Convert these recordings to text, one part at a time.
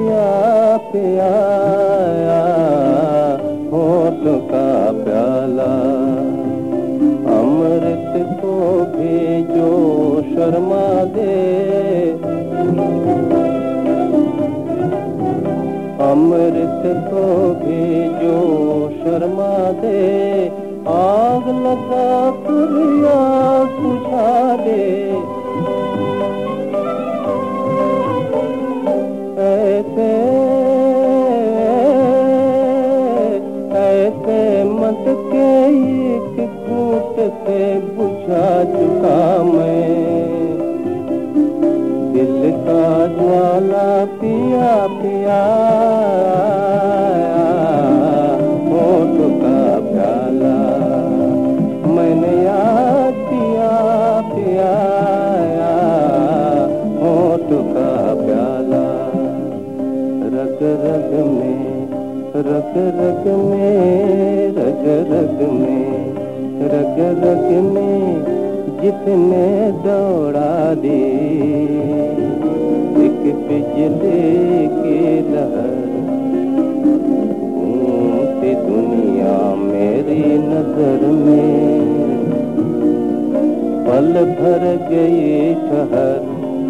पिया पियाया होठ का प्याला। अमृत को भी जो शर्मा दे, अमृत को भी जो शर्मा दे, आग लगा कर या सुझा दे। ऐसे ऐसे मत के एक घूंट से बुझा चुका मैं दिल का ज्वाला। पिया पिया होठ का प्याला, मैंने याद पिया पिया होठ का प्याला। रग रग में, रग रग में, रग रग में, रग रग में जिसने दौड़ा दी एक बिजली की लहर। घूमती दुनिया मेरी नजर में, पल भर गई ठहर।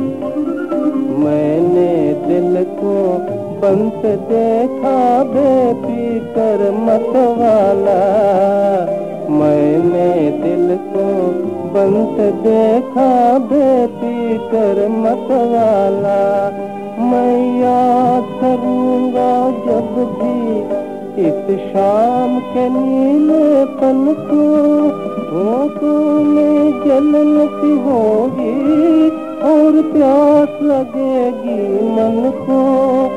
मैंने दिल को बंद देखा बेपी कर मतवाला। मैंने दिल को बंद देखा बेपी कर मतवाला। मैं याद करूंगा जब भी इस शाम के नीलेपन को। होठों में जलन सी होगी और प्यास लगेगी मन को।